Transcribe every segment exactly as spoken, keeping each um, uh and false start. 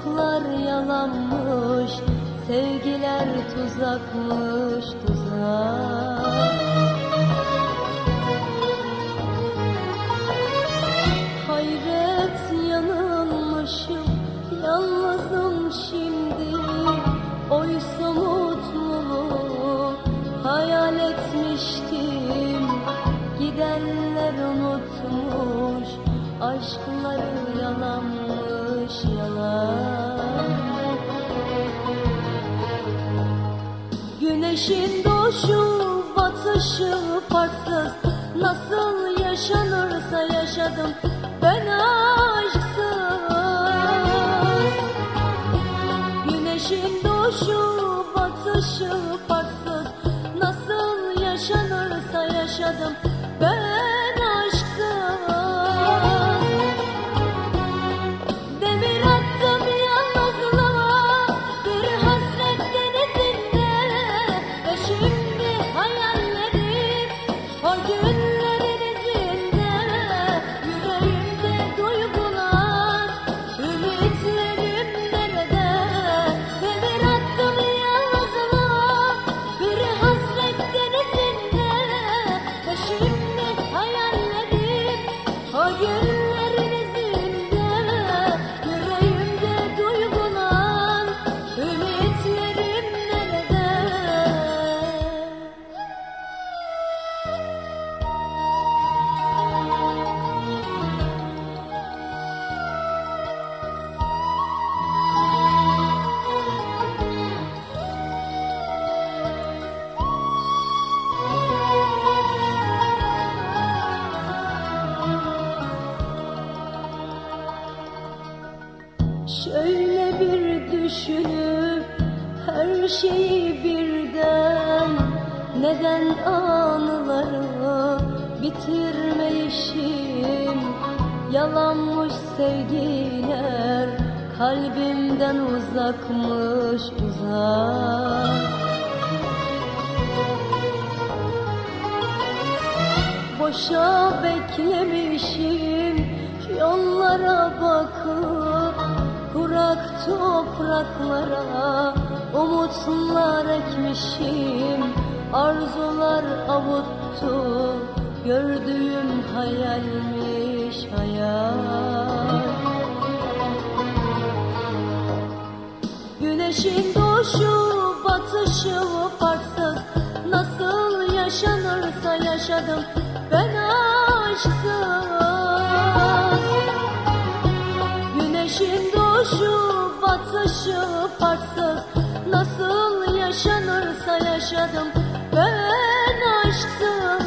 Umutlar yalanmış, sevgiler tuzakmış, tuzak. Hayret, yanılmışım, yalnızım şimdi. Oysa mutluluğu hayal etmiştim. Gidenler unutmuş, aşkları yalanmış, yalan. Güneşin doğuşu batışı farksız, nasıl yaşanırsa yaşadım ben aşksız. Güneşin doğuşu batışı farksız, nasıl yaşanırsa yaşadım ben aşksız. Demir attım yalnızlığa bir hasret denizinde, ve şimdi hayallerim o günlerin izinde. Yüreğimde duygular, ümitlerim nerede? Demir attım yalnızlığa bir hasret denizinde, ve şimdi hayallerim o günlerin izinde. Yüreğimde duygular, ümitlerim nerede? Şöyle bir düşünüp her şeyi birden, neden anıları bitirmeyişim? Yalanmış sevgiler, kalbimden uzakmış, uzak. Boşa beklemişim, yollara bakıp kurak topraklara umutlar ekmişim. Arzular avuttu, gördüğüm hayalmiş, hayal. Güneşin doğuşu batışı farksız, nasıl yaşanırsa yaşadım ben aşksız. Güneşin doğuşu batışı farksız, nasıl yaşanırsa yaşadım ben aşksız.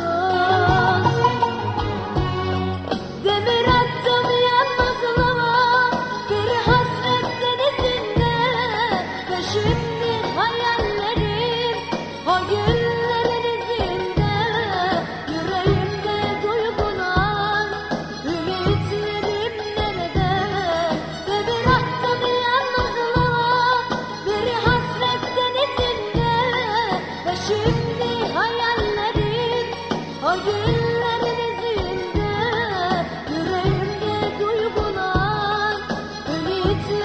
Demir attım yalnızlığa bir hasret denizinde, ve şimdi hayallerim o günlerin izinde. Yüreğimde duygular, ümitlerim nerede? Demir attım yalnızlığa bir hasret denizinde, ve şimdi hayallerim o günlerin izinde. Yüreğimde duygular, ümitlerim